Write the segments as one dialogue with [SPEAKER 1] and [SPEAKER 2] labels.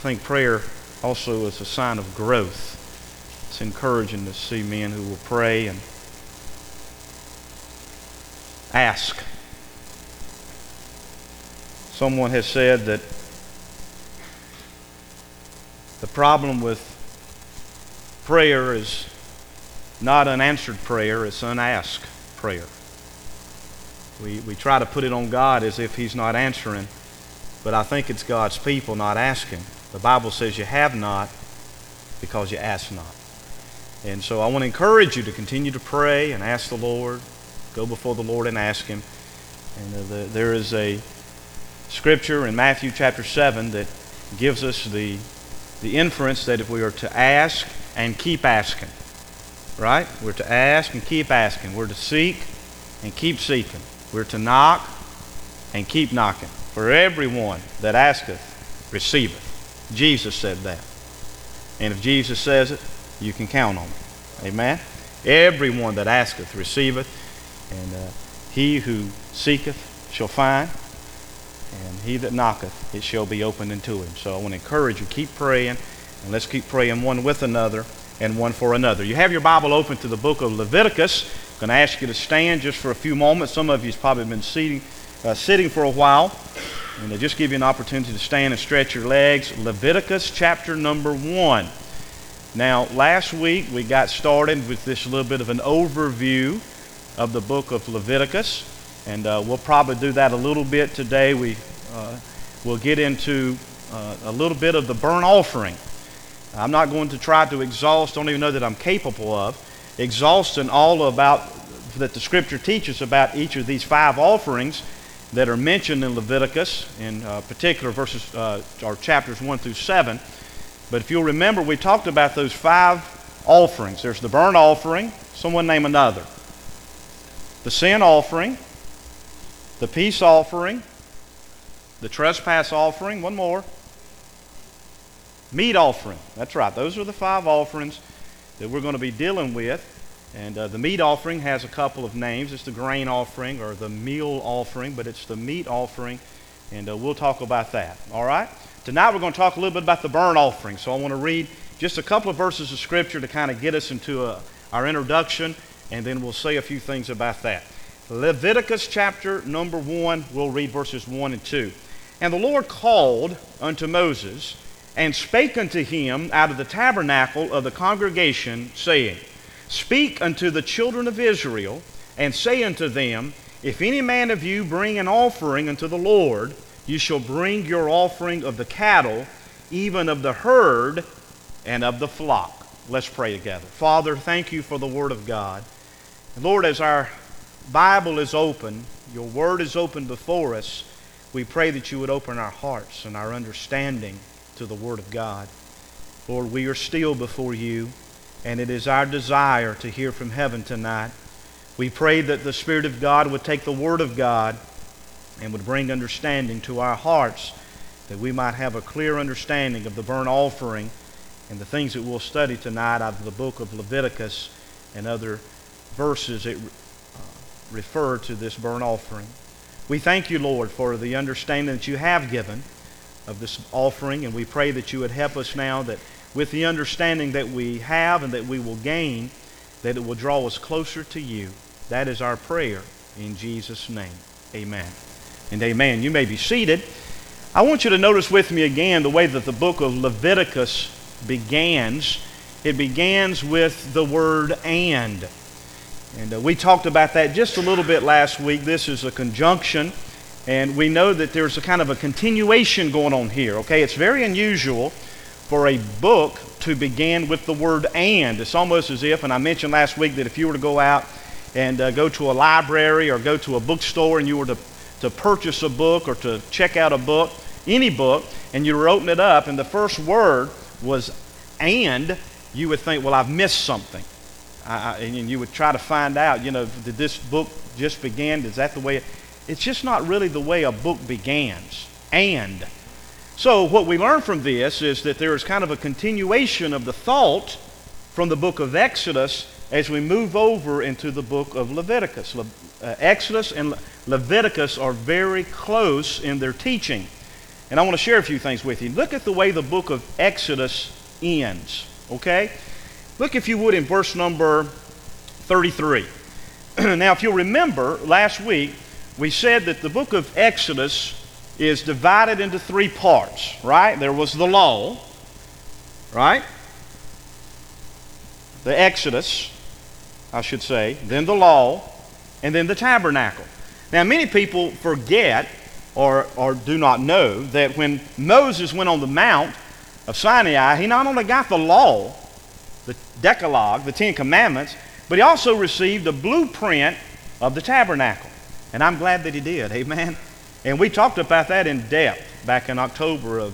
[SPEAKER 1] I think prayer also is a sign of growth. It's encouraging to see men who will pray and ask. Someone has said that the problem with prayer is not unanswered prayer, it's unasked prayer. We try to put it on God as if He's not answering, but I think it's God's people not asking. The Bible says you have not because you ask not. And so I want to encourage you to continue to pray and ask the Lord. Go before the Lord and ask Him. And there is a scripture in Matthew chapter 7 that gives us the inference that if we are to ask and keep asking, right? We're to ask and keep asking. We're to seek and keep seeking. We're to knock and keep knocking. For everyone that asketh, receiveth. Jesus said that. And if Jesus says it, you can count on it. Amen? Everyone that asketh, receiveth. And he who seeketh shall find. And he that knocketh, it shall be opened unto him. So I want to encourage you, keep praying. And let's keep praying one with another and one for another. You have your Bible open to the book of Leviticus. I'm going to ask you to stand just for a few moments. Some of you have probably been sitting for a while. And just give you an opportunity to stand and stretch your legs. Leviticus chapter number 1. Now, last week we got started with this little bit of an overview of the book of Leviticus. And we'll probably do that a little bit today. We'll get into a little bit of the burnt offering. I'm not going to try to exhaust, don't even know that I'm capable of, exhausting all about that the Scripture teaches about each of these 5 offerings that are mentioned in Leviticus, in particular verses or chapters 1 through 7. But if you'll remember, we talked about those 5 offerings. There's the burnt offering, someone name another. The sin offering, the peace offering, the trespass offering, one more. Meat offering. That's right. Those are the 5 offerings that we're going to be dealing with. And the meat offering has a couple of names. It's the grain offering or the meal offering, but it's the meat offering, and we'll talk about that. All right? Tonight we're going to talk a little bit about the burnt offering. So I want to read just a couple of verses of Scripture to kind of get us into our introduction, and then we'll say a few things about that. Leviticus chapter number 1, we'll read verses 1 and 2. And the Lord called unto Moses, and spake unto him out of the tabernacle of the congregation, saying, Speak unto the children of Israel, and say unto them, If any man of you bring an offering unto the Lord, you shall bring your offering of the cattle, even of the herd, and of the flock. Let's pray together. Father, thank you for the Word of God. And Lord, as our Bible is open, your Word is open before us, we pray that you would open our hearts and our understanding to the Word of God. Lord, we are still before you, and it is our desire to hear from heaven tonight. We pray that the Spirit of God would take the Word of God and would bring understanding to our hearts, that we might have a clear understanding of the burnt offering and the things that we'll study tonight out of the book of Leviticus and other verses that refer to this burnt offering. We thank you, Lord, for the understanding that you have given of this offering, and we pray that you would help us now, that with the understanding that we have and that we will gain, that it will draw us closer to you. That is our prayer in Jesus' name. Amen and amen. You may be seated. I want you to notice with me again the way that the book of Leviticus begins. It begins with the word and. And we talked about that just a little bit last week. This is a conjunction, and we know that there's a kind of a continuation going on here. Okay, it's very unusual for a book to begin with the word and. It's almost as if, and I mentioned last week that if you were to go out and go to a library or go to a bookstore and you were to purchase a book or to check out a book, any book, and you were opening it up and the first word was and, you would think, well, I've missed something. And you would try to find out, did this book just begin? Is that the way it's just not really the way a book begins. And. So what we learn from this is that there is kind of a continuation of the thought from the book of Exodus as we move over into the book of Leviticus. Exodus and Leviticus are very close in their teaching. And I want to share a few things with you. Look at the way the book of Exodus ends, okay? Look, if you would, in verse number 33. Now, if you'll remember, last week, we said that the book of Exodus is divided into three parts, right? There was the law, right? The Exodus, I should say, then the law, and then the tabernacle. Now, many people forget or do not know that when Moses went on the Mount of Sinai, he not only got the law, the Decalogue, the Ten Commandments, but he also received a blueprint of the tabernacle. And I'm glad that he did, amen? And we talked about that in depth back in October of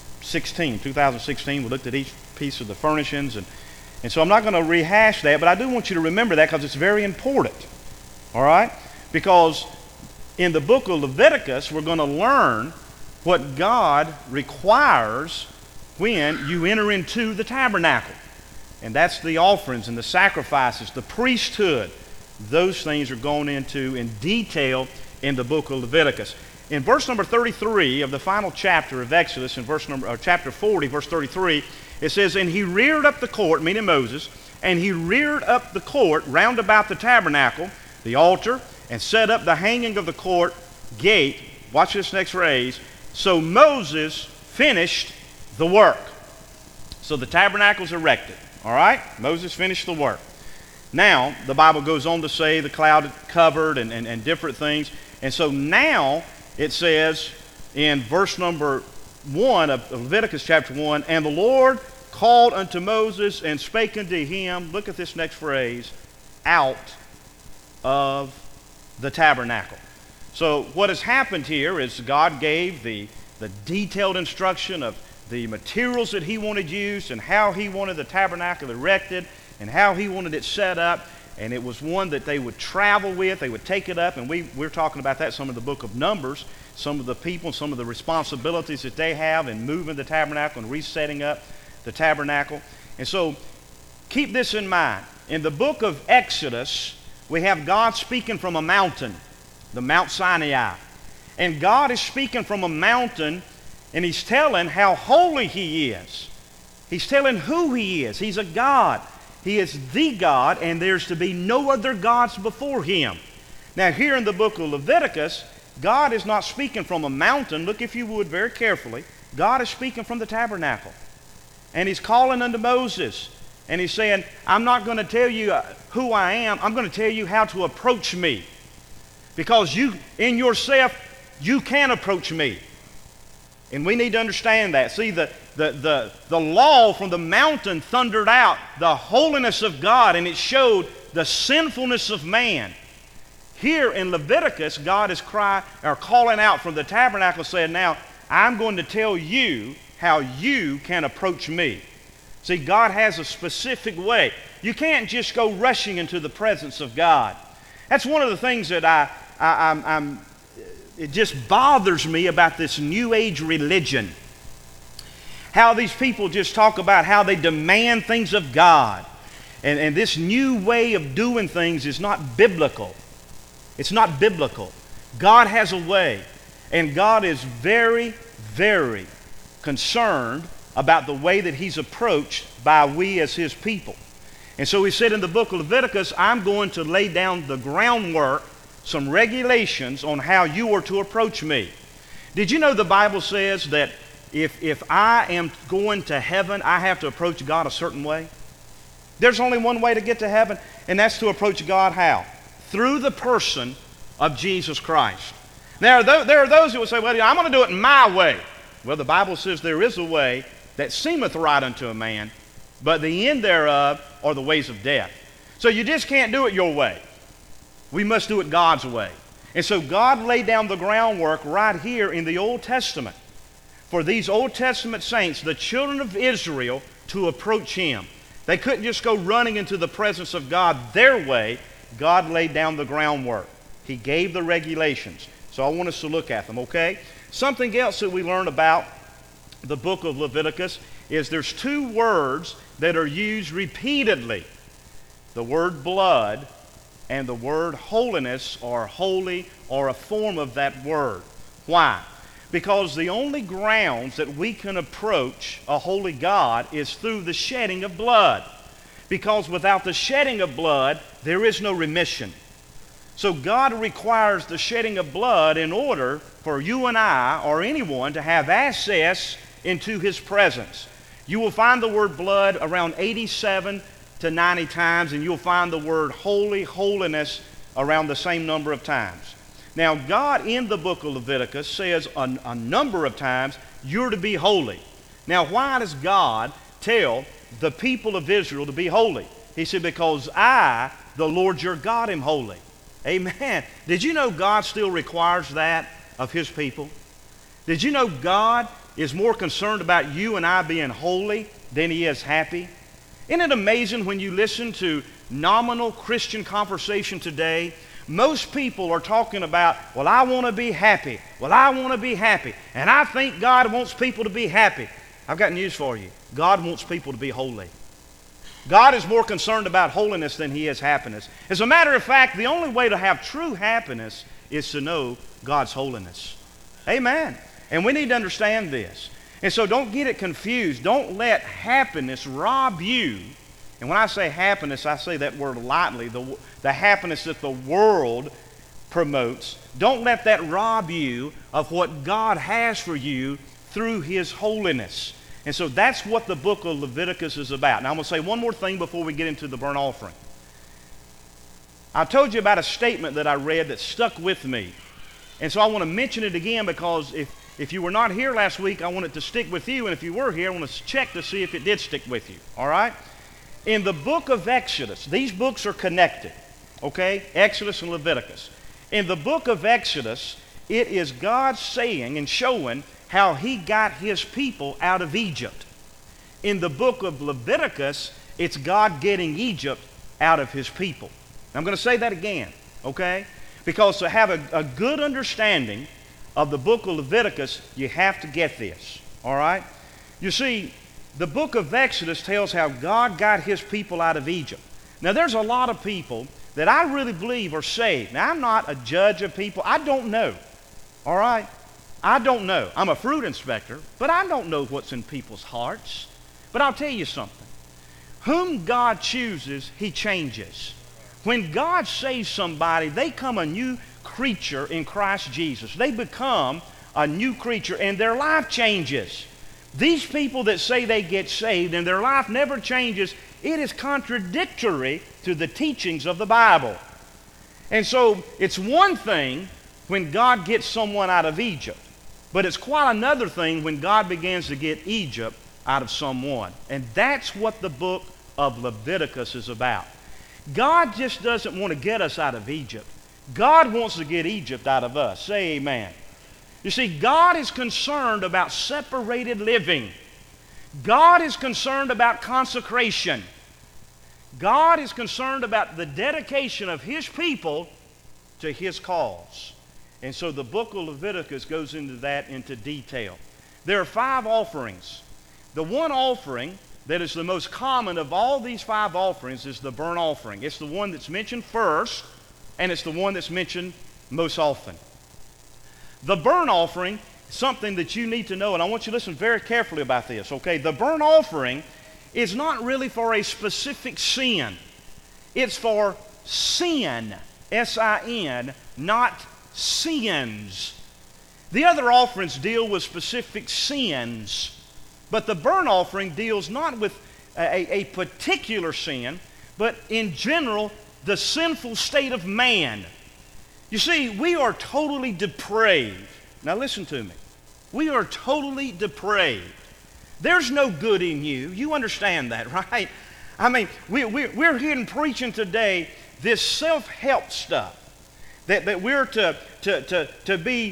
[SPEAKER 1] 2016. We looked at each piece of the furnishings, and so I'm not going to rehash that, but I do want you to remember that because it's very important, all right? Because in the book of Leviticus, we're going to learn what God requires when you enter into the tabernacle. And that's the offerings and the sacrifices, the priesthood. Those things are going into in detail in the book of Leviticus. In verse number 33 of the final chapter of Exodus, in chapter 40, verse 33, it says, "And he reared up the court," meaning Moses, "and he reared up the court round about the tabernacle, the altar, and set up the hanging of the court gate." Watch this next phrase. "So Moses finished the work." So the tabernacle's erected. All right? Moses finished the work. Now, the Bible goes on to say the cloud covered and different things. And so now it says in verse number 1 of Leviticus chapter 1, "And the Lord called unto Moses and spake unto him," look at this next phrase, "out of the tabernacle." So what has happened here is God gave the detailed instruction of the materials that he wanted used and how he wanted the tabernacle erected and how he wanted it set up. And it was one that they would travel with. They would take it up. And we're talking about that, some of the book of Numbers, some of the people, some of the responsibilities that they have in moving the tabernacle and resetting up the tabernacle. And so keep this in mind. In the book of Exodus, we have God speaking from a mountain, the Mount Sinai. And God is speaking from a mountain, and he's telling how holy he is. He's telling who he is. He's a God. He is the God, and there's to be no other gods before him. Now, here in the book of Leviticus, God is not speaking from a mountain. Look, if you would, very carefully. God is speaking from the tabernacle. And he's calling unto Moses. And he's saying, "I'm not going to tell you who I am. I'm going to tell you how to approach me. Because you, in yourself, you can approach me." And we need to understand that. See, the law from the mountain thundered out the holiness of God, and it showed the sinfulness of man. Here in Leviticus, God is calling out from the tabernacle, saying, "Now, I'm going to tell you how you can approach me." See, God has a specific way. You can't just go rushing into the presence of God. That's one of the things that it just bothers me about this New Age religion. How these people just talk about how they demand things of God. And this new way of doing things is not biblical. It's not biblical. God has a way. And God is very, very concerned about the way that he's approached by we as his people. And so he said in the book of Leviticus, "I'm going to lay down the groundwork, some regulations on how you are to approach me." Did you know the Bible says that if I am going to heaven, I have to approach God a certain way? There's only one way to get to heaven, and that's to approach God how? Through the person of Jesus Christ. Now, there are those who will say, "Well, I'm going to do it my way." Well, the Bible says there is a way that seemeth right unto a man, but the end thereof are the ways of death. So you just can't do it your way. We must do it God's way. And so God laid down the groundwork right here in the Old Testament for these Old Testament saints, the children of Israel, to approach him. They couldn't just go running into the presence of God their way. God laid down the groundwork. He gave the regulations. So I want us to look at them, okay? Something else that we learn about the book of Leviticus is there's two words that are used repeatedly. The word blood and the word holiness, or holy, or a form of that word. Why? Because the only grounds that we can approach a holy God is through the shedding of blood. Because without the shedding of blood, there is no remission. So God requires the shedding of blood in order for you and I or anyone to have access into His presence. You will find the word blood around 87 to 90 times, and you'll find the word holy, holiness around the same number of times. Now, God in the book of Leviticus says a number of times, you're to be holy. Now, why does God tell the people of Israel to be holy? He said, because I, the Lord your God, am holy. Amen. Did you know God still requires that of His people? Did you know God is more concerned about you and I being holy than He is happy? Isn't it amazing when you listen to nominal Christian conversation today? Most people are talking about, well, I want to be happy. Well, I want to be happy. And I think God wants people to be happy. I've got news for you. God wants people to be holy. God is more concerned about holiness than He is happiness. As a matter of fact, the only way to have true happiness is to know God's holiness. Amen. And we need to understand this. And so don't get it confused. Don't let happiness rob you. And when I say happiness, I say that word lightly. The happiness that the world promotes. Don't let that rob you of what God has for you through His holiness. And so that's what the book of Leviticus is about. Now I'm going to say one more thing before we get into the burnt offering. I told you about a statement that I read that stuck with me. And so I want to mention it again because if you were not here last week, I want it to stick with you. And if you were here, I want to check to see if it did stick with you. All right? In the book of Exodus, these books are connected. Okay? Exodus and Leviticus. In the book of Exodus, it is God saying and showing how He got His people out of Egypt. In the book of Leviticus, it's God getting Egypt out of His people. I'm going to say that again, okay? Because to have a good understanding of the book of Leviticus, you have to get this, all right? You see, the book of Exodus tells how God got His people out of Egypt. Now, there's a lot of people that I really believe are saved. Now, I'm not a judge of people. I don't know, all right? I don't know. I'm a fruit inspector, but I don't know what's in people's hearts. But I'll tell you something. Whom God chooses, He changes. When God saves somebody, they come a new creature in Christ Jesus. They become a new creature and their life changes. These people that say they get saved and their life never changes, it is contradictory to the teachings of the Bible. And so it's one thing when God gets someone out of Egypt, but it's quite another thing when God begins to get Egypt out of someone. And that's what the book of Leviticus is about. God just doesn't want to get us out of Egypt. God wants to get Egypt out of us. Say amen. You see, God is concerned about separated living. God is concerned about consecration. God is concerned about the dedication of His people to His cause. And so the book of Leviticus goes into that into detail. There are 5 offerings. The one offering that is the most common of all these 5 offerings is the burnt offering. It's the one that's mentioned first, and it's the one that's mentioned most often. The burnt offering is something that you need to know, and I want you to listen very carefully about this, okay? The burnt offering is not really for a specific sin. It's for sin, S-I-N, not sins. The other offerings deal with specific sins. But the burnt offering deals not with a particular sin, but in general, the sinful state of man. You see, we are totally depraved. Now listen to me. We are totally depraved. There's no good in you. You understand that, right? I mean, we're hearing preaching today this self-help stuff. That we're to be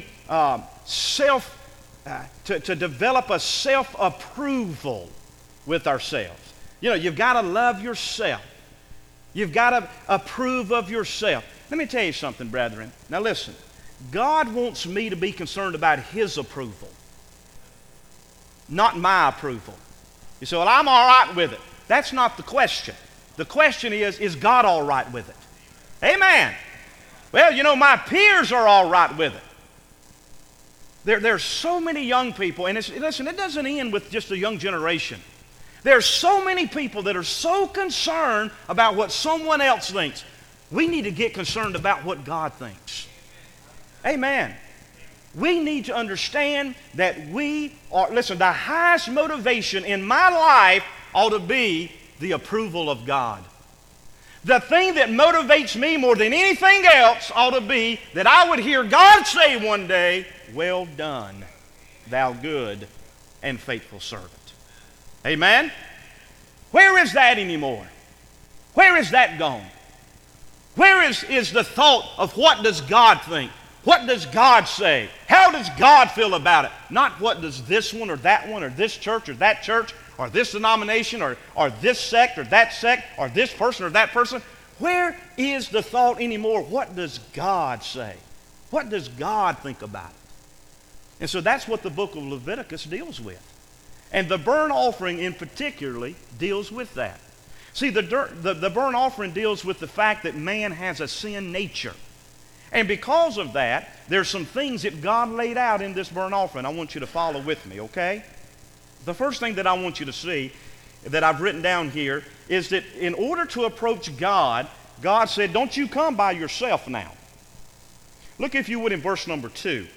[SPEAKER 1] to develop a self-approval with ourselves. You know, you've got to love yourself. You've got to approve of yourself. Let me tell you something, brethren. Now listen, God wants me to be concerned about His approval, not my approval. You say, well, I'm all right with it. That's not the question. The question is God all right with it? Amen. Well, you know, my peers are all right with it. There's so many young people, and listen, it doesn't end with just a young generation. There's so many people that are so concerned about what someone else thinks. We need to get concerned about what God thinks. Amen. We need to understand that the highest motivation in my life ought to be the approval of God. The thing that motivates me more than anything else ought to be that I would hear God say one day, "Well done, thou good and faithful servant." Amen? Where is that anymore? Where is that gone? Where is the thought of what does God think? What does God say? How does God feel about it? Not what does this one or that one or this church or that church or this denomination or this sect or that sect or this person or that person. Where is the thought anymore? What does God say? What does God think about it? And so that's what the book of Leviticus deals with. And the burnt offering in particularly deals with that. See, the burnt offering deals with the fact that man has a sin nature. And because of that, there's some things that God laid out in this burnt offering. I want you to follow with me, okay? The first thing that I want you to see that I've written down here is that in order to approach God, God said, don't you come by yourself now. Look, if you would, in verse number 2.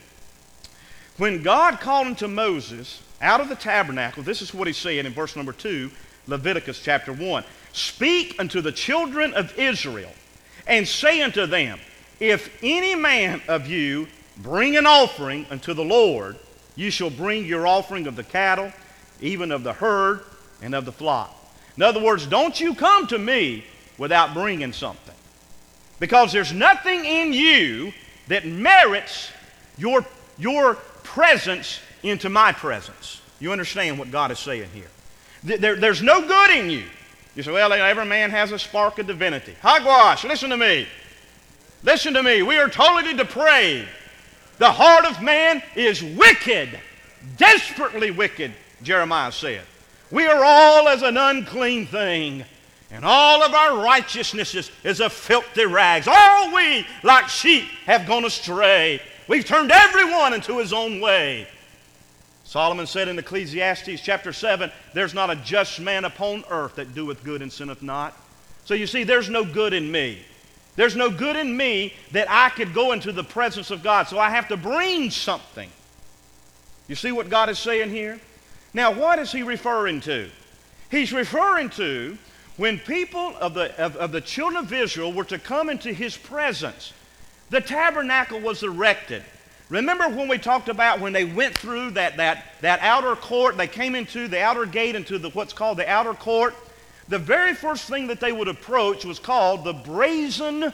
[SPEAKER 1] When God called unto Moses out of the tabernacle, this is what he said in verse number 2, Leviticus chapter 1. Speak unto the children of Israel, and say unto them, if any man of you bring an offering unto the Lord, you shall bring your offering of the cattle, even of the herd, and of the flock. In other words, don't you come to me without bringing something. Because there's nothing in you that merits your presence into my presence. You understand what God is saying here? There's no good in you. You say, well, every man has a spark of divinity. Hogwash, listen to me. Listen to me. We are totally depraved. The heart of man is wicked, desperately wicked, Jeremiah said. We are all as an unclean thing, and all of our righteousness is a filthy rags. All we, like sheep, have gone astray. We've turned everyone into his own way. Solomon said in Ecclesiastes chapter 7, there's not a just man upon earth that doeth good and sinneth not. So you see, there's no good in me. There's no good in me that I could go into the presence of God. So I have to bring something. You see what God is saying here? Now, what is he referring to? He's referring to when people of the children of Israel were to come into his presence. The tabernacle was erected. Remember when we talked about when they went through that outer court, they came into the outer gate, into what's called the outer court. The very first thing that they would approach was called the brazen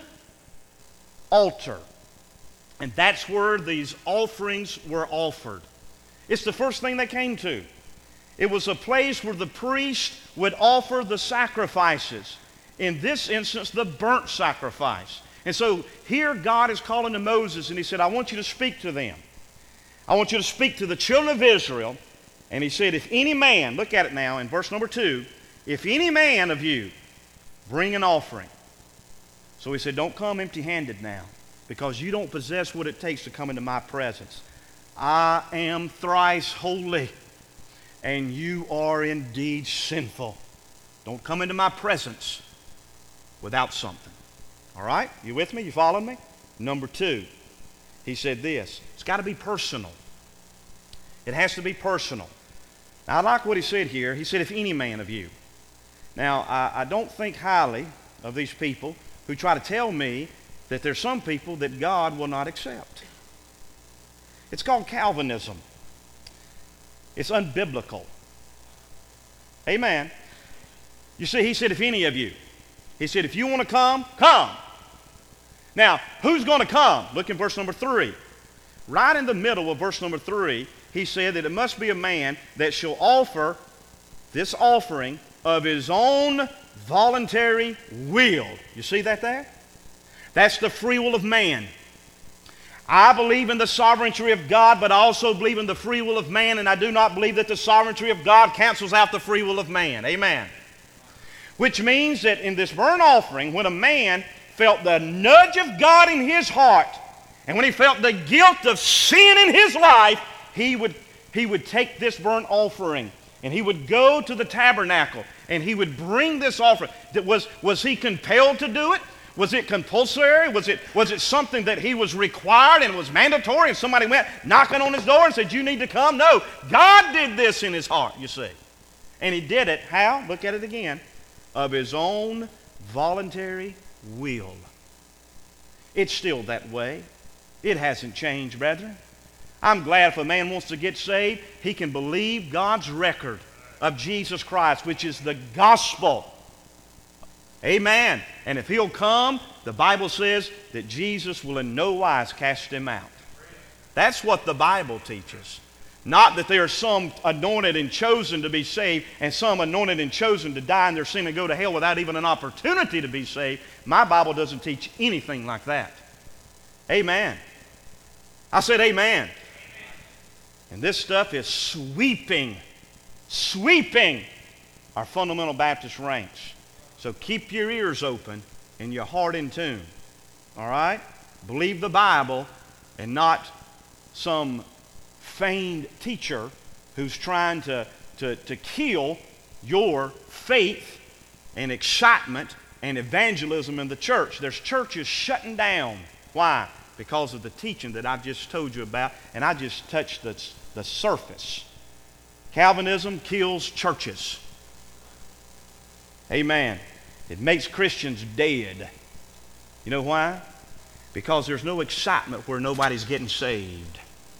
[SPEAKER 1] altar. And that's where these offerings were offered. It's the first thing they came to. It was a place where the priest would offer the sacrifices. In this instance, the burnt sacrifice. And so here God is calling to Moses, and he said, I want you to speak to them. I want you to speak to the children of Israel. And he said, if any man, look at it now in verse number 2, if any man of you bring an offering. So he said, don't come empty-handed now, because you don't possess what it takes to come into my presence. I am thrice holy, and you are indeed sinful. Don't come into my presence without something. All right? You with me? You following me? Number 2, he said this. It's got to be personal. It has to be personal. Now, I like what he said here. He said, if any man of you. Now, I don't think highly of these people who try to tell me that there's some people that God will not accept. It's called Calvinism. It's unbiblical. Amen. You see, he said, if any of you. He said, if you want to come, come. Now, who's going to come? Look in verse number 3. Right in the middle of verse number 3, he said that it must be a man that shall offer this offering of his own voluntary will. You see that there? That's the free will of man. I believe in the sovereignty of God, but I also believe in the free will of man, and I do not believe that the sovereignty of God cancels out the free will of man. Amen. Which means that in this burnt offering, when a man felt the nudge of God in his heart, And when he felt the guilt of sin in his life, he would take this burnt offering and he would go to the tabernacle and he would bring this offering. Was he compelled to do it? Was it compulsory? Was it something that he was required and it was mandatory and somebody went knocking on his door and said, you need to come? No, God did this in his heart, you see. And he did it, how? Look at it again. Of his own voluntary will. It's still that way. It hasn't changed, brethren. I'm glad if a man wants to get saved, he can believe God's record of Jesus Christ, which is the gospel. Amen. And if he'll come, the Bible says that Jesus will in no wise cast him out. That's what the Bible teaches. Not that there are some anointed and chosen to be saved and some anointed and chosen to die in their sin and go to hell without even an opportunity to be saved. My Bible doesn't teach anything like that. Amen. I said amen. And this stuff is sweeping our fundamental Baptist ranks. So keep your ears open and your heart in tune. All right? Believe the Bible and not some feigned teacher who's trying to kill your faith and excitement and evangelism in the church. There's churches shutting down. Why? Because of the teaching that I've just told you about, and I just touched the surface. Calvinism kills churches. Amen. It makes Christians dead. You know why? Because there's no excitement where nobody's getting saved.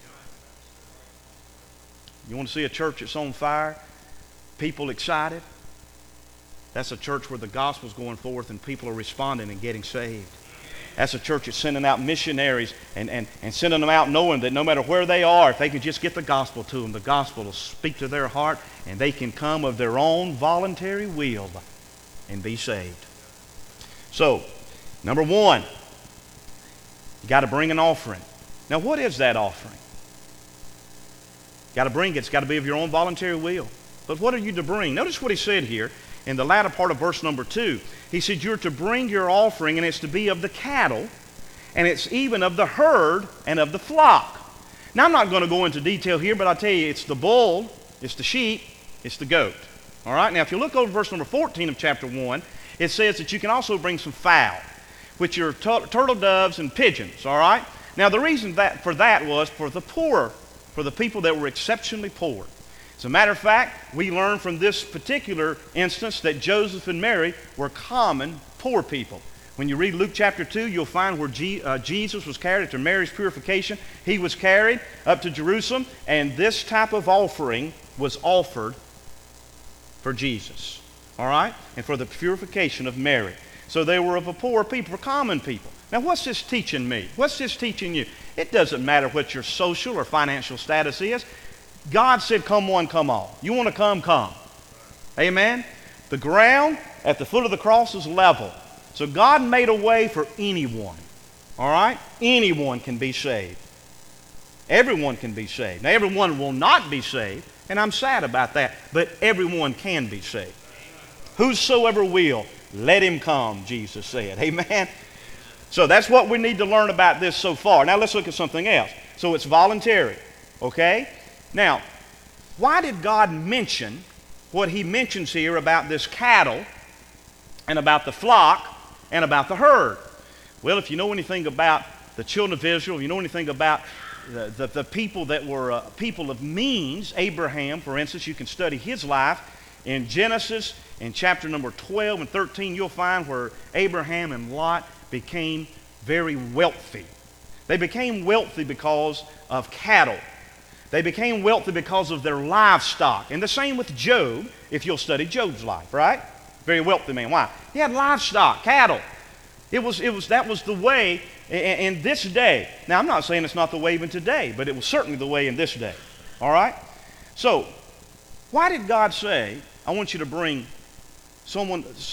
[SPEAKER 1] You want to see a church that's on fire? People excited? That's a church where the gospel's going forth and people are responding and getting saved. That's a church that's sending out missionaries and sending them out knowing that no matter where they are, if they can just get the gospel to them, the gospel will speak to their heart and they can come of their own voluntary will and be saved. So, number one, you got to bring an offering. Now, what is that offering? Got to bring it. It's got to be of your own voluntary will. But what are you to bring? Notice what he said here in the latter part of verse number 2. He said you're to bring your offering, and it's to be of the cattle, and it's even of the herd and of the flock. Now, I'm not going to go into detail here, but I'll tell you, it's the bull, it's the sheep, it's the goat. All right? Now, if you look over verse number 14 of chapter 1, it says that you can also bring some fowl, which are turtle doves and pigeons. All right? Now, the reason for that was for the poor, for the people that were exceptionally poor. As a matter of fact, we learn from this particular instance that Joseph and Mary were common poor people. When you read Luke chapter 2, you'll find where Jesus was carried after Mary's purification. He was carried up to Jerusalem, and this type of offering was offered for Jesus. All right? And for the purification of Mary. So they were of a poor people, for common people. Now, what's this teaching me? What's this teaching you? It doesn't matter what your social or financial status is. God said, come one, come all. You want to come, come. Amen? The ground at the foot of the cross is level. So God made a way for anyone. All right? Anyone can be saved. Everyone can be saved. Now, everyone will not be saved, and I'm sad about that, but everyone can be saved. Whosoever will, let him come, Jesus said. Amen? So that's what we need to learn about this so far. Now, let's look at something else. So it's voluntary. Okay? Now, why did God mention what he mentions here about this cattle and about the flock and about the herd? Well, if you know anything about the children of Israel, if you know anything about the people that were people of means, Abraham, for instance, you can study his life in Genesis in chapter number 12 and 13. You'll find where Abraham and Lot became very wealthy. They became wealthy because of cattle. They became wealthy because of their livestock. And the same with Job, if you'll study Job's life, right? Very wealthy man. Why? He had livestock, cattle. That was the way in this day. Now, I'm not saying it's not the way even today, but it was certainly the way in this day. All right? So, why did God say, I want you to bring some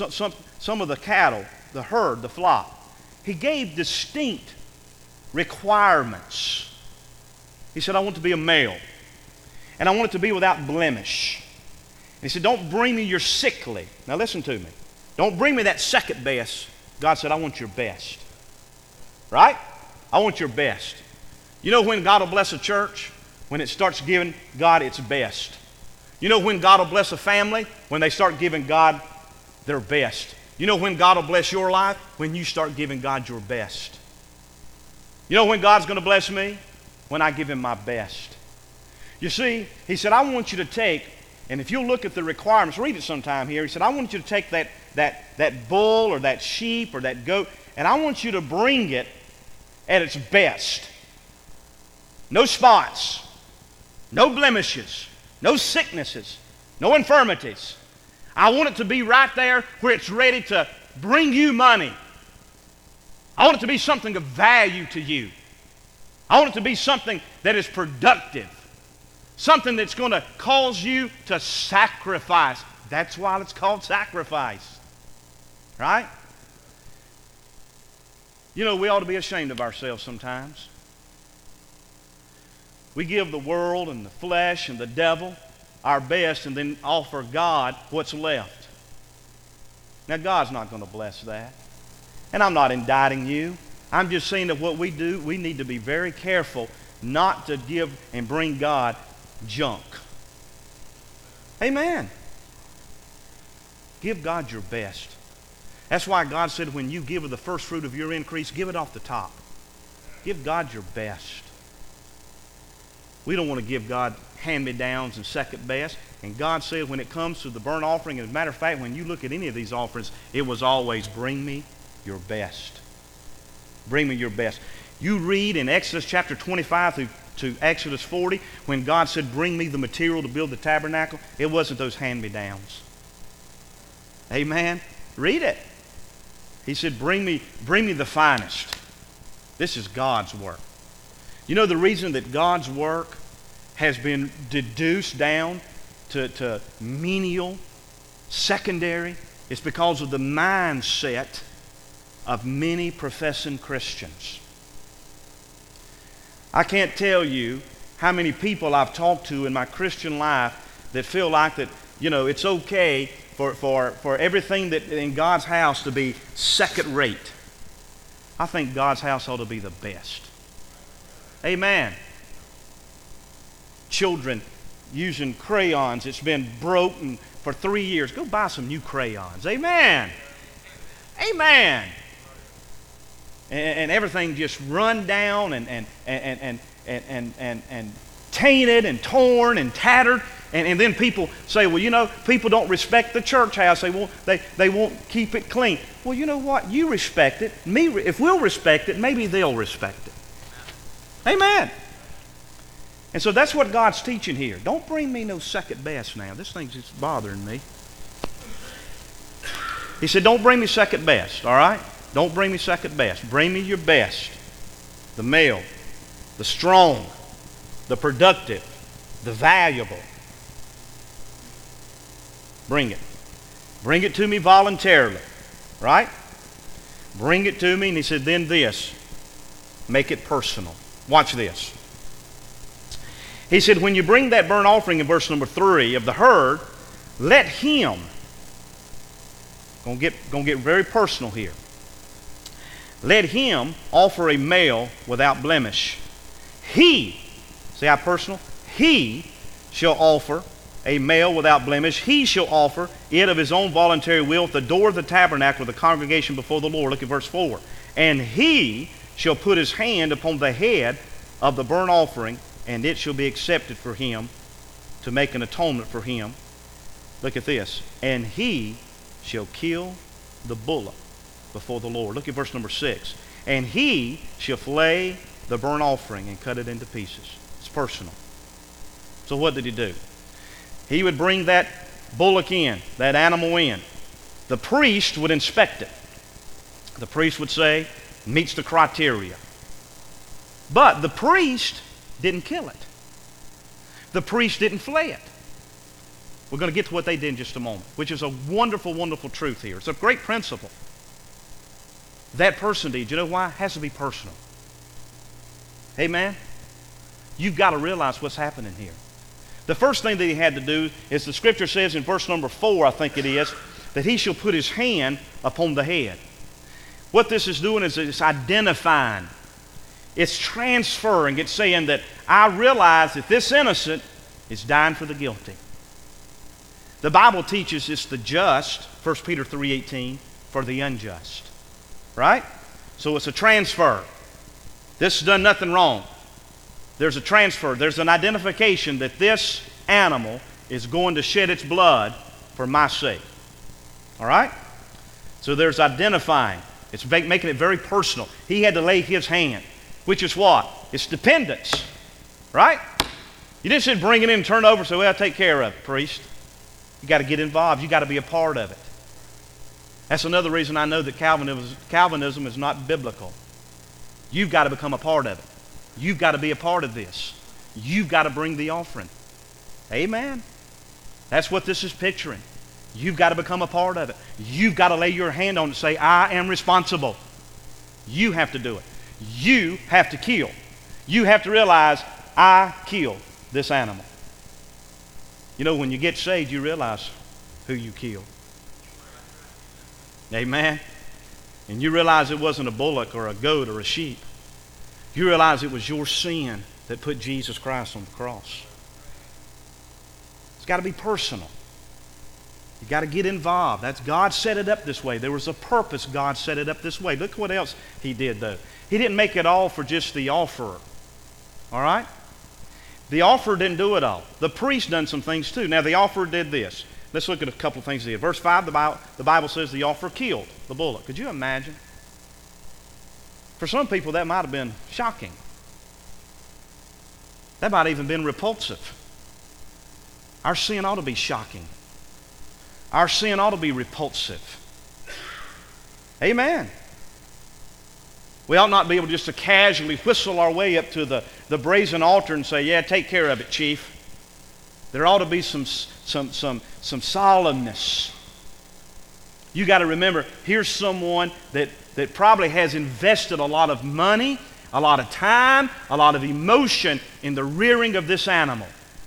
[SPEAKER 1] of the cattle, the herd, the flock? He gave distinct requirements. He said, I want to be a male, and I want it to be without blemish. And he said, don't bring me your sickly. Now listen to me. Don't bring me that second best. God said, I want your best. Right? I want your best. You know when God will bless a church? When it starts giving God its best. You know when God will bless a family? When they start giving God their best. You know when God will bless your life? When you start giving God your best. You know when God's going to bless me? When I give Him my best. You see, He said, I want you to take, and if you'll look at the requirements, read it sometime here. He said, I want you to take that bull or that sheep or that goat, and I want you to bring it at its best. No spots, no blemishes, no sicknesses, no infirmities. I want it to be right there where it's ready to bring you money. I want it to be something of value to you. I want it to be something that is productive. Something that's going to cause you to sacrifice. That's why it's called sacrifice. Right? You know, we ought to be ashamed of ourselves sometimes. We give the world and the flesh and the devil our best and then offer God what's left. Now, God's not going to bless that. And I'm not indicting you. I'm just saying that what we do, we need to be very careful not to give and bring God junk. Amen. Give God your best. That's why God said when you give of the first fruit of your increase, give it off the top. Give God your best. We don't want to give God hand-me-downs and second best. And God said when it comes to the burnt offering, as a matter of fact, when you look at any of these offerings, it was always bring me your best. Bring me your best. You read in Exodus chapter 25 to Exodus 40, when God said, bring me the material to build the tabernacle, it wasn't those hand-me-downs. Amen? Read it. He said, bring me the finest. This is God's work. You know the reason that God's work has been deduced down to menial, secondary, is because of the mindset of many professing Christians. I can't tell you how many people I've talked to in my Christian life that feel like that, you know, it's okay for everything that in God's house to be second rate. I think God's house ought to be the best. Amen. Children using crayons. It's been broken for 3 years. Go buy some new crayons. Amen. Amen. And everything just run down and tainted and torn and tattered. And then people say, well, you know, people don't respect the church house. They won't keep it clean. Well, you know what? You respect it. If we'll respect it, maybe they'll respect it. Amen. And so that's what God's teaching here. Don't bring me no second best now. This thing's just bothering me. He said, don't bring me second best, all right? Don't bring me second best. Bring me your best. The male, the strong, the productive, the valuable. Bring it. Bring it to me voluntarily, right? Bring it to me. And he said, then this. Make it personal. Watch this. He said, when you bring that burnt offering in verse number 3 of the herd, let him, gonna get very personal here. Let him offer a male without blemish. He, see how personal? He shall offer a male without blemish. He shall offer it of his own voluntary will at the door of the tabernacle of the congregation before the Lord. Look at verse 4. And he shall put his hand upon the head of the burnt offering, and it shall be accepted for him to make an atonement for him. Look at this. And he shall kill the bullock before the Lord. Look at verse number 6. And he shall flay the burnt offering and cut it into pieces. It's personal. So what did he do? He would bring that bullock in, that animal in. The priest would inspect it. The priest would say, meets the criteria. But the priest didn't kill it. The priest didn't flay it. We're going to get to what they did in just a moment, which is a wonderful, wonderful truth here. It's a great principle. That person deed, you know why? It has to be personal. Amen? You've got to realize what's happening here. The first thing that he had to do is the scripture says in verse number 4, I think it is, that he shall put his hand upon the head. What this is doing is it's identifying. It's transferring. It's saying that I realize that this innocent is dying for the guilty. The Bible teaches it's the just, 1 Peter 3:18, for the unjust. Right? So it's a transfer. This has done nothing wrong. There's a transfer. There's an identification that this animal is going to shed its blood for my sake. All right? So there's identifying. It's making it very personal. He had to lay his hand, which is what? It's dependence. Right? You didn't just bring it in and turn it over and say, well, I'll take care of it, priest. You got to get involved. You got to be a part of it. That's another reason I know that Calvinism is not biblical. You've got to become a part of it. You've got to be a part of this. You've got to bring the offering. Amen. That's what this is picturing. You've got to become a part of it. You've got to lay your hand on it and say, I am responsible. You have to do it. You have to kill. You have to realize, I killed this animal. You know, when you get saved, you realize who you killed. Amen. And you realize it wasn't a bullock or a goat or a sheep. You realize it was your sin that put Jesus Christ on the cross. It's got to be personal. You got to get involved. That's God set it up this way. There was a purpose God set it up this way. Look what else he did though. He didn't make it all for just the offerer. All right? The offerer didn't do it all. The priest done some things too. Now the offerer did this. Let's look at a couple of things he did. Verse 5, the Bible says the offerer killed the bullock. Could you imagine? For some people that might have been shocking. That might have even been repulsive. Our sin ought to be shocking. Our sin ought to be repulsive. Amen. We ought not be able just to casually whistle our way up to the brazen altar and say, yeah, take care of it, chief. There ought to be some solemnness. You got to remember, here's someone that probably has invested a lot of money, a lot of time, a lot of emotion in the rearing of this animal.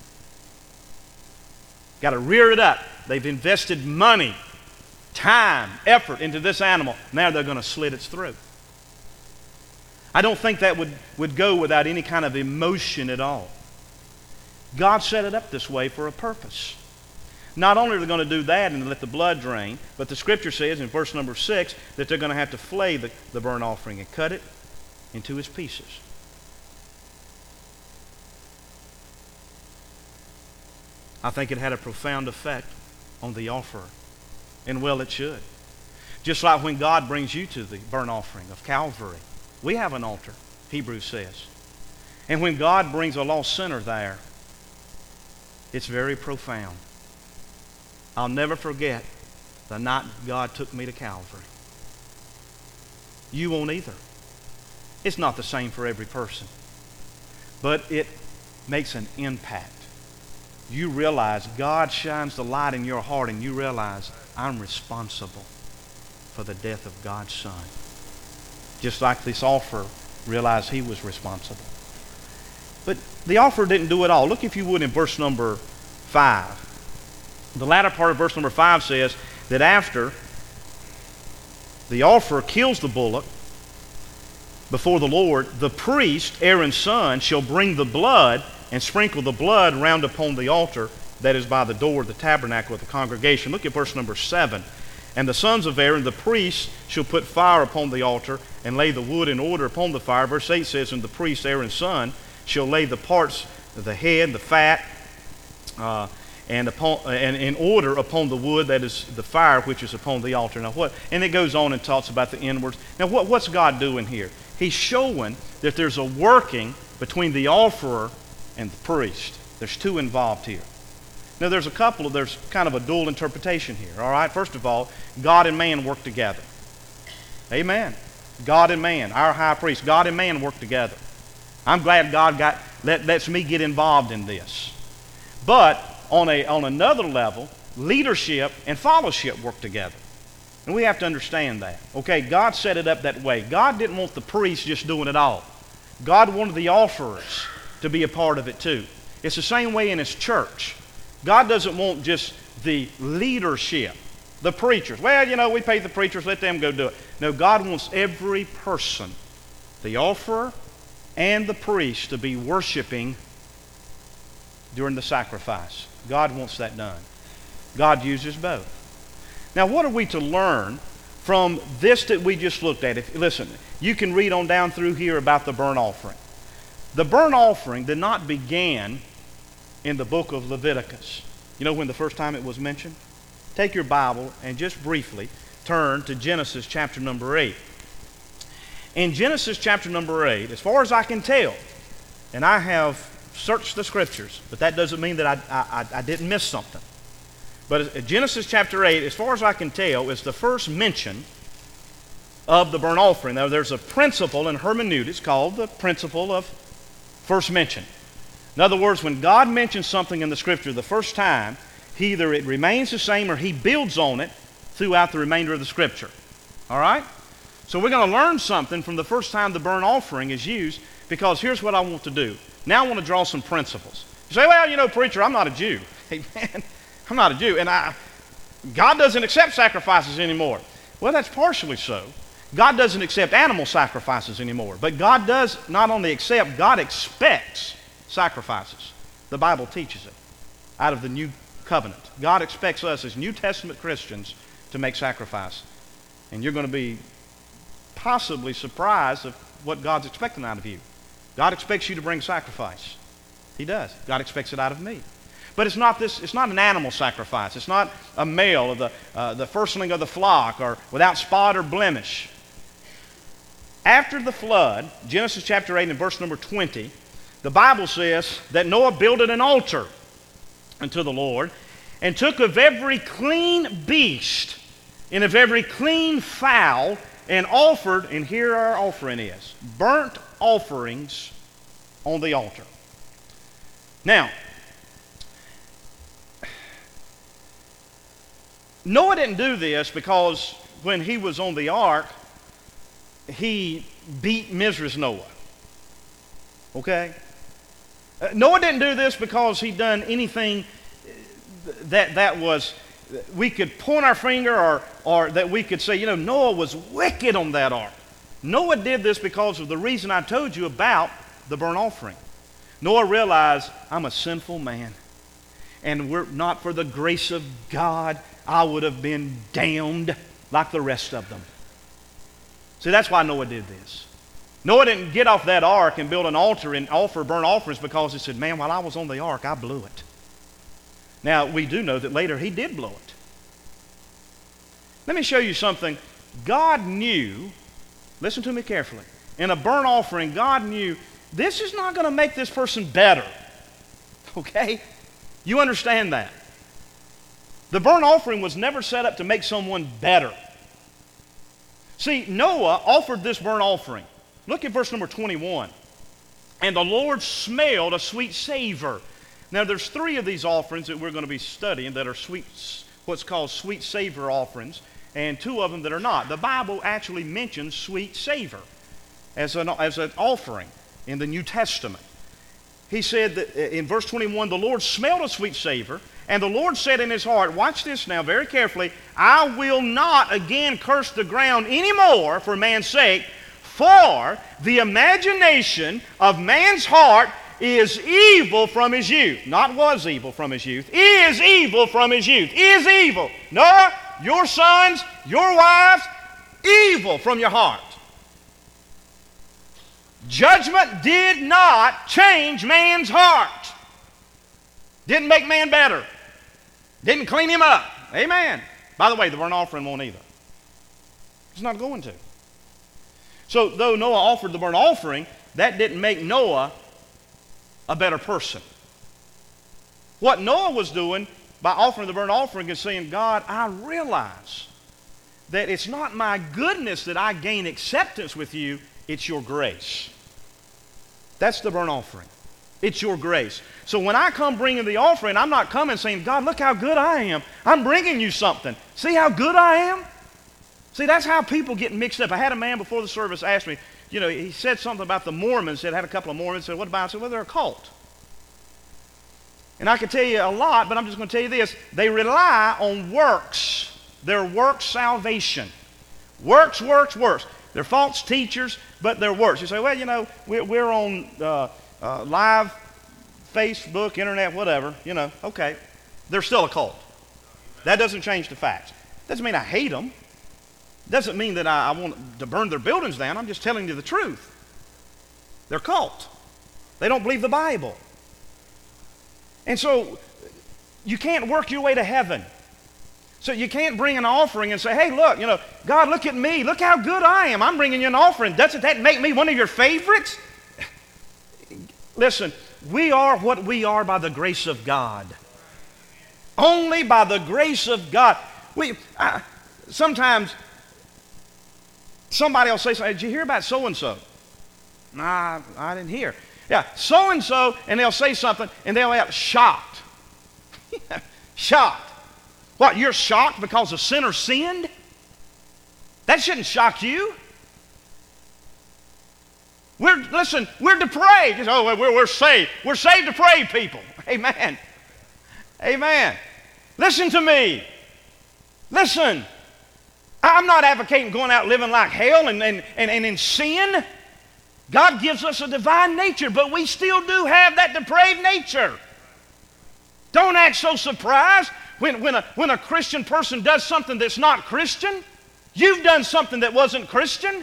[SPEAKER 1] Got to rear it up. They've invested money, time, effort into this animal. Now they're going to slit its throat. I don't think that would go without any kind of emotion at all. God set it up this way for a purpose. Not only are they going to do that and let the blood drain, but the Scripture says in verse number 6 that they're going to have to flay the burnt offering and cut it into its pieces. I think it had a profound effect on the offerer. And well, it should. Just like when God brings you to the burnt offering of Calvary. We have an altar, Hebrews says. And when God brings a lost sinner there, it's very profound. I'll never forget the night God took me to Calvary. You won't either. It's not the same for every person. But it makes an impact. You realize God shines the light in your heart and you realize I'm responsible for the death of God's Son. Just like this offerer realized he was responsible. But the offerer didn't do it all. Look, if you would, in verse number 5. The latter part of verse number 5 says that after the offerer kills the bullock before the Lord, the priest, Aaron's son, shall bring the blood and sprinkle the blood round upon the altar that is by the door of the tabernacle of the congregation. Look at verse number 7. And the sons of Aaron, the priests, shall put fire upon the altar and lay the wood in order upon the fire. Verse 8 says, and the priest, Aaron's son, shall lay the parts of the head, the fat, and in order upon the wood that is the fire which is upon the altar. Now what? And it goes on and talks about the inwards. Now what's God doing here? He's showing that there's a working between the offerer and the priest. There's two involved here. Now there's kind of a dual interpretation here. All right. First of all, God and man work together. Amen. God and man, our high priest, God and man work together. I'm glad God lets me get involved in this. But on another level, leadership and fellowship work together. And we have to understand that. Okay, God set it up that way. God didn't want the priest just doing it all. God wanted the offerers to be a part of it too. It's the same way in His church. God doesn't want just the leadership, the preachers. Well, we pay the preachers, let them go do it. No, God wants every person, the offerer and the priest to be worshiping during the sacrifice. God wants that done. God uses both. Now, what are we to learn from this that we just looked at? Listen, you can read on down through here about the burnt offering. The burnt offering did not begin in the book of Leviticus. You know when the first time it was mentioned? Take your Bible and just briefly turn to Genesis chapter number 8. In Genesis chapter number 8, as far as I can tell, and I have searched the scriptures, but that doesn't mean that I didn't miss something. But Genesis chapter 8, as far as I can tell, is the first mention of the burnt offering. Now, there's a principle in hermeneutics called the principle of first mention. In other words, when God mentions something in the Scripture the first time, either it remains the same or He builds on it throughout the remainder of the Scripture. All right? So we're going to learn something from the first time the burnt offering is used, because here's what I want to do. Now I want to draw some principles. You say, well, you know, preacher, I'm not a Jew. Hey, man, I'm not a Jew, and God doesn't accept sacrifices anymore. Well, that's partially so. God doesn't accept animal sacrifices anymore, but God does not only accept, God expects sacrifices. The Bible teaches it out of the New Covenant. God expects us as New Testament Christians to make sacrifice, and you're going to be possibly surprised of what God's expecting out of you. God expects you to bring sacrifice. He does. God expects it out of me. But it's not an animal sacrifice. It's not a male of the firstling of the flock or without spot or blemish. After the flood, Genesis chapter 8 and verse number 20, the Bible says that Noah builded an altar unto the Lord and took of every clean beast and of every clean fowl and offered, and here our offering is, burnt offerings on the altar. Now, Noah didn't do this because when he was on the ark, he beat Mrs. Noah. Okay? Noah didn't do this because he'd done anything that was, we could point our finger or that we could say, you know, Noah was wicked on that ark. Noah did this because of the reason I told you about the burnt offering. Noah realized, I'm a sinful man, and were not for the grace of God, I would have been damned like the rest of them. See, that's why Noah did this. Noah didn't get off that ark and build an altar and offer burnt offerings because he said, man, while I was on the ark, I blew it. Now, we do know that later he did blow it. Let me show you something. God knew, listen to me carefully, in a burnt offering, God knew this is not going to make this person better. Okay? You understand that. The burnt offering was never set up to make someone better. See, Noah offered this burnt offering. Look at verse number 21. And the Lord smelled a sweet savor. Now, there's 3 of these offerings that we're going to be studying that are sweet, what's called sweet savor offerings, and 2 of them that are not. The Bible actually mentions sweet savor as an offering in the New Testament. He said that in verse 21, the Lord smelled a sweet savor, and the Lord said in his heart, watch this now very carefully, I will not again curse the ground anymore for man's sake, for the imagination of man's heart is evil from his youth. Not was evil from his youth. Is evil from his youth. Is evil. Noah, your sons, your wives, evil from your heart. Judgment did not change man's heart. Didn't make man better. Didn't clean him up. Amen. By the way, the burnt offering won't either. It's not going to. So though Noah offered the burnt offering, that didn't make Noah a better person. What Noah was doing by offering the burnt offering is saying, God, I realize that it's not my goodness that I gain acceptance with you, it's your grace. That's the burnt offering. It's your grace. So when I come bringing the offering, I'm not coming saying, God, look how good I am. I'm bringing you something. See how good I am? See, that's how people get mixed up. I had a man before the service ask me, you know, he said something about the Mormons. Had a couple of Mormons. Said, what about? I said, well, they're a cult. And I could tell you a lot, but I'm just going to tell you this. They rely on works. Their works salvation. Works, works, works. They're false teachers, but they're worse. You say, well, you know, we're on live Facebook, internet, whatever. You know, okay. They're still a cult. That doesn't change the facts. Doesn't mean I hate them. Doesn't mean that I want to burn their buildings down. I'm just telling you the truth. They're a cult. They don't believe the Bible. And so you can't work your way to heaven. So you can't bring an offering and say, hey, look, you know, God, look at me. Look how good I am. I'm bringing you an offering. Doesn't that make me one of your favorites? Listen, we are what we are by the grace of God. Only by the grace of God. Sometimes somebody will say, did you hear about so-and-so? Nah, I didn't hear. Yeah, so-and-so, and they'll say something, and they'll be shocked. Shocked. What, you're shocked because a sinner sinned? That shouldn't shock you. Listen, we're depraved. Oh, we're saved. We're saved depraved people. Amen. Amen. Listen to me. Listen. I'm not advocating going out living like hell and in sin. God gives us a divine nature, but we still do have that depraved nature. Don't act so surprised when a Christian person does something that's not Christian. You've done something that wasn't Christian.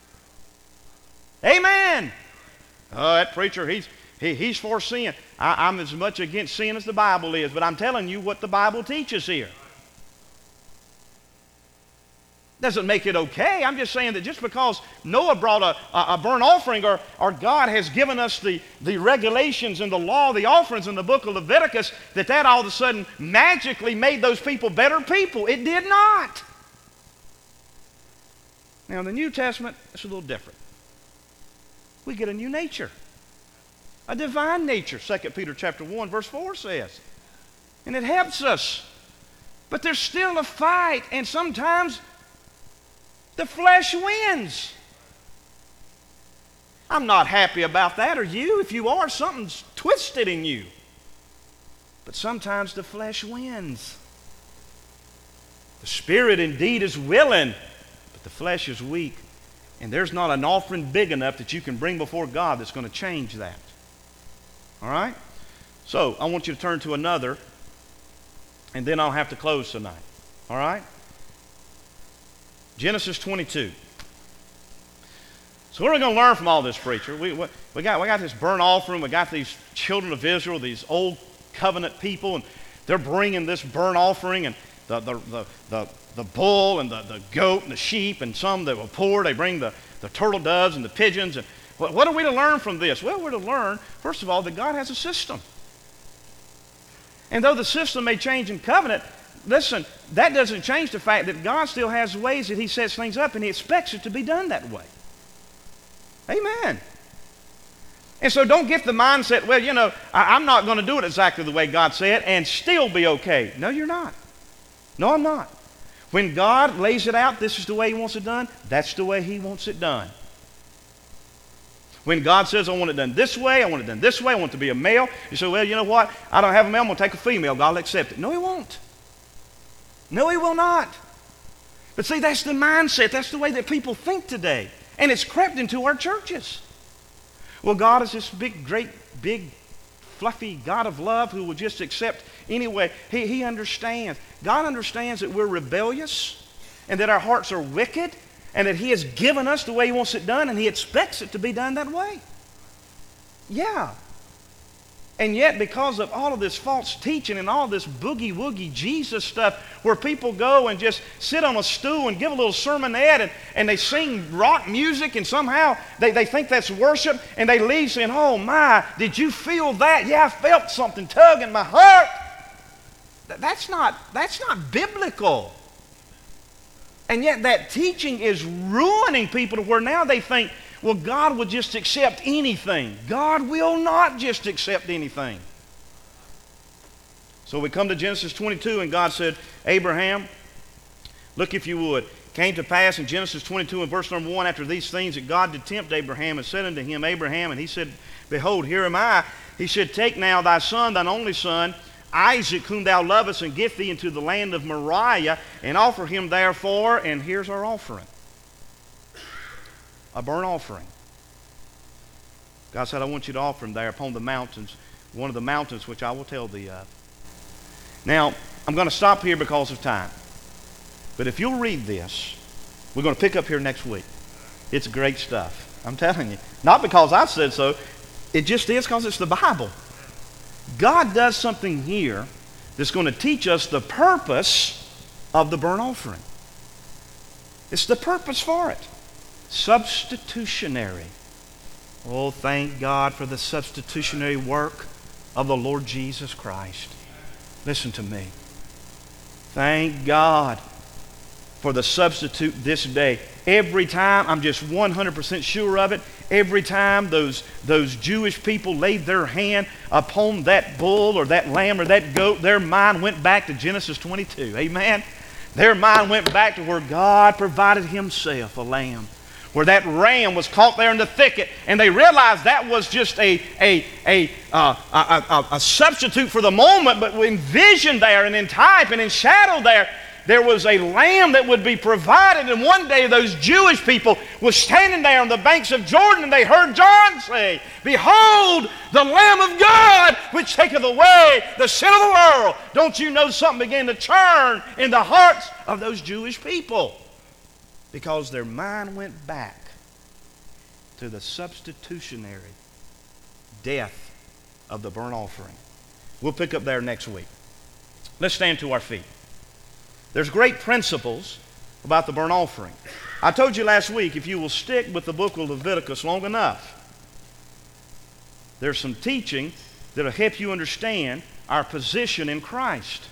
[SPEAKER 1] Amen. Oh, that preacher, he's for sin. I'm as much against sin as the Bible is, but I'm telling you what the Bible teaches here. Doesn't make it okay. I'm just saying that just because Noah brought a burnt offering or God has given us the regulations and the law, the offerings in the book of Leviticus, that all of a sudden magically made those people better people. It did not. Now in the New Testament, it's a little different. We get a new nature. A divine nature, 2 Peter chapter 1, verse 4 says. And it helps us. But there's still a fight, and sometimes the flesh wins. I'm not happy about that, are you? If you are, something's twisted in you. But sometimes the flesh wins. The spirit indeed is willing, but the flesh is weak. And there's not an offering big enough that you can bring before God that's going to change that. All right? So, I want you to turn to another, and then I'll have to close tonight. All right? Genesis 22. So what are we going to learn from all this, preacher? We got this burnt offering. We got these children of Israel, these old covenant people, and they're bringing this burnt offering, and the bull and the goat and the sheep, and some that were poor, they bring the turtle doves and the pigeons. And what are we to learn from this? Well, we're to learn, first of all, that God has a system. And though the system may change in covenant, listen, that doesn't change the fact that God still has ways that He sets things up, and He expects it to be done that way. Amen. And so don't get the mindset, well, you know, I'm not going to do it exactly the way God said and still be okay. No, you're not. No, I'm not. When God lays it out, this is the way He wants it done, that's the way He wants it done. When God says, I want it done this way, I want it done this way, I want it to be a male, you say, well, you know what? I don't have a male, I'm going to take a female. God will accept it. No, He won't. No, He will not. But see, that's the mindset. That's the way that people think today. And it's crept into our churches. Well, God is this big, great, big, fluffy God of love who will just accept anyway. He understands. God understands that we're rebellious and that our hearts are wicked and that He has given us the way He wants it done, and He expects it to be done that way. Yeah. And yet, because of all of this false teaching and all this boogie-woogie Jesus stuff where people go and just sit on a stool and give a little sermonette and they sing rock music and somehow they think that's worship, and they leave saying, oh my, did you feel that? Yeah, I felt something tug in my heart. That's not biblical. And yet that teaching is ruining people to where now they think, well, God will just accept anything. God will not just accept anything. So we come to Genesis 22, and God said, Abraham, look if you would. Came to pass in Genesis 22 and verse number 1, after these things that God did tempt Abraham and said unto him, Abraham, and he said, behold, here am I. He said, take now thy son, thine only son, Isaac, whom thou lovest, and get thee into the land of Moriah, and offer him therefore, and here's our offering. a burnt offering. God said, I want you to offer them there upon the mountains, one of the mountains which I will tell thee of. Now, I'm going to stop here because of time. But if you'll read this, we're going to pick up here next week. It's great stuff. I'm telling you. Not because I said so. It just is because it's the Bible. God does something here that's going to teach us the purpose of the burnt offering. It's the purpose for it. Substitutionary. Oh, thank God for the substitutionary work of the Lord Jesus Christ. Listen to me. Thank God for the substitute this day. Every time, I'm just 100% sure of it, every time those Jewish people laid their hand upon that bull or that lamb or that goat, their mind went back to Genesis 22. Amen? Their mind went back to where God provided Himself a lamb, where that ram was caught there in the thicket, and they realized that was just a substitute for the moment, but in vision there and in type and in shadow there was a lamb that would be provided. And one day those Jewish people were standing there on the banks of Jordan, and they heard John say, Behold, the Lamb of God, which taketh away the sin of the world. Don't you know something began to turn in the hearts of those Jewish people? Because their mind went back to the substitutionary death of the burnt offering. We'll pick up there next week. Let's stand to our feet. There's great principles about the burnt offering. I told you last week, if you will stick with the book of Leviticus long enough, there's some teaching that will help you understand our position in Christ.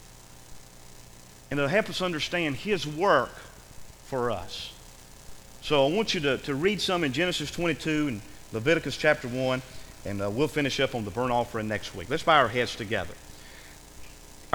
[SPEAKER 1] And it'll help us understand His work for us. So I want you to read some in Genesis 22 and Leviticus chapter 1, and we'll finish up on the burnt offering next week. Let's bow our heads together.